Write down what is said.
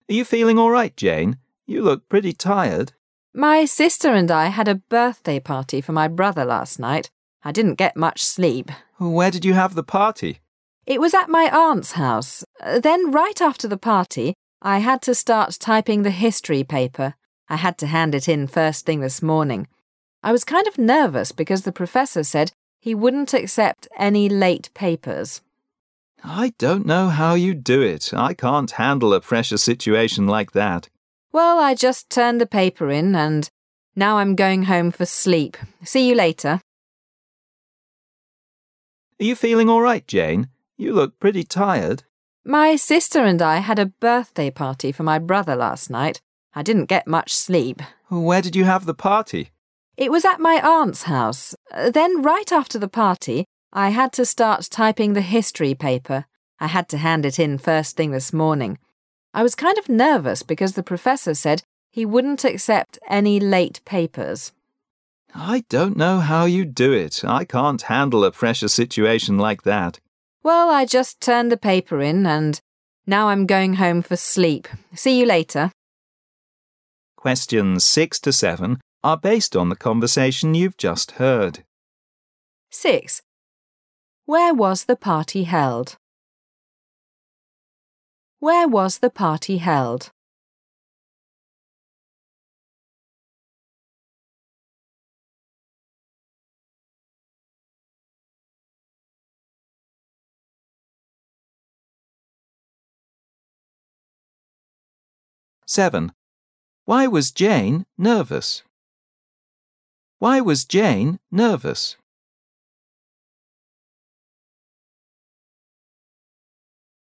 Are you feeling all right, Jane? You look pretty tired. My sister and I had a birthday party for my brother last night. I didn't get much sleep. Where did you have the party? It was at my aunt's house. Then right after the party, I had to start typing the history paper. I had to hand it in first thing this morning. I was kind of nervous because the professor said he wouldn't accept any late papers. I don't know how you do it. I can't handle a pressure situation like that. Well, I just turned the paper in and now I'm going home for sleep. See you later. Are you feeling all right, Jane? You look pretty tired. My sister and I had a birthday party for my brother last night. I didn't get much sleep. Where did you have the party? It was at my aunt's house. Then right after the party, I had to start typing the history paper. I had to hand it in first thing this morning. I was kind of nervous because the professor said he wouldn't accept any late papers. I don't know how you do it. I can't handle a pressure situation like that. Well, I just turned the paper in and now I'm going home for sleep. See you later. Questions 6 to 7 are based on the conversation you've just heard. 6. Where was the party held? Where was the party held? 7. Why was Jane nervous? Why was Jane nervous?